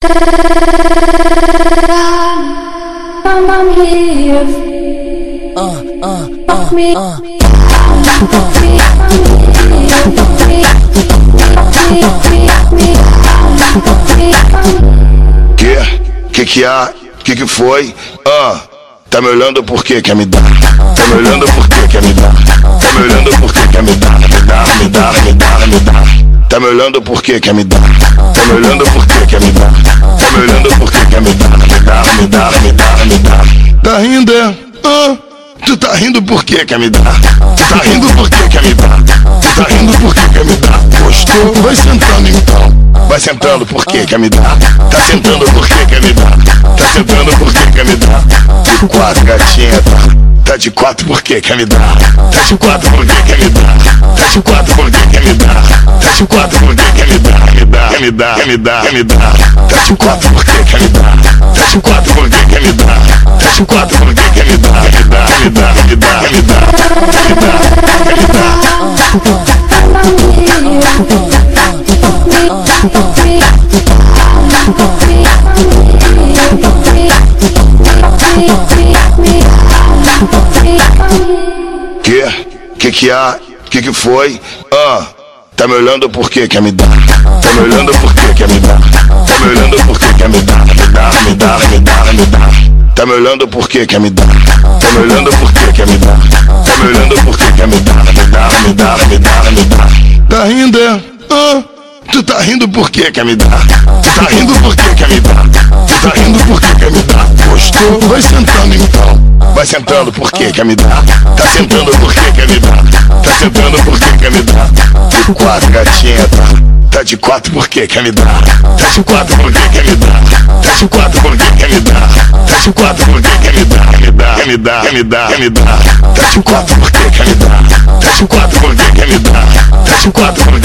I'm here. Fuck me. Que há? Que foi? Tá me olhando por quê? Quer me dar? Tá me olhando por quê? Quer me dar? Tá me olhando por quê? Quer me dar? Me dar. Tá me olhando por quê? Quer me dar? Tá me olhando por quê? Quer me dar? Tá me olhando por quê? Quer me dar? Me dar. Tá rindo, é? Tu tá rindo por quê? Quer me dar? Tu tá rindo por quê? Quer me dar? Tu tá rindo por quê? Quer me dar? Gostou? Vai sentando então. Vai sentando por quê? Quer me dar? Tá sentando por quê? Quer me dar? Tá sentando por quê? Quer me dar? De quatro, gatinha, tá de quatro por quê? Quer me dar? Tá de quatro por quê? Quer me dar? Tá de quatro por quê? Quer me dar? Tá de quatro por quê? Quer me dar? Quer me dar. Tá de quatro por quê? Quer me dar? Tá de quatro por quê? Quer me dar? Tá de quatro por quê? Quer me dar? Me dá. Que há? Que foi? Tá me olhando por quê? Quer me dar? Tá me olhando por quê? Quer me dar? Tá me olhando por quê? Quer me dar? Me dá. Tá me olhando por quê? Quer me dar? Tá me olhando por quê? Quer me dar? Tá me olhando por quê? Quer me dar? Me dá. Tá rindo, é? Tu tá rindo por quê? Quer me dar? Tu tá rindo por quê? Quer me dar? Tu tá rindo por quê? Quer me dar? Gostou? Vai sentando então. Vai sentando por quê? Quer me dar? Tá sentando por quê? Quer me dar? Tá sentando por quê? Quer me dar? De quatro, gatinha, tá de quatro por quê? Quer me dar? Tá de quatro por quê? Quer me dar? Tá de quatro por quê? Quer me dar? Tá de quatro por quê? Quer me dar? Me dá. Tá de quatro por quê? Quer me dar? Tá de quatro por quê? Quer me dar? Tá de quatro por quê?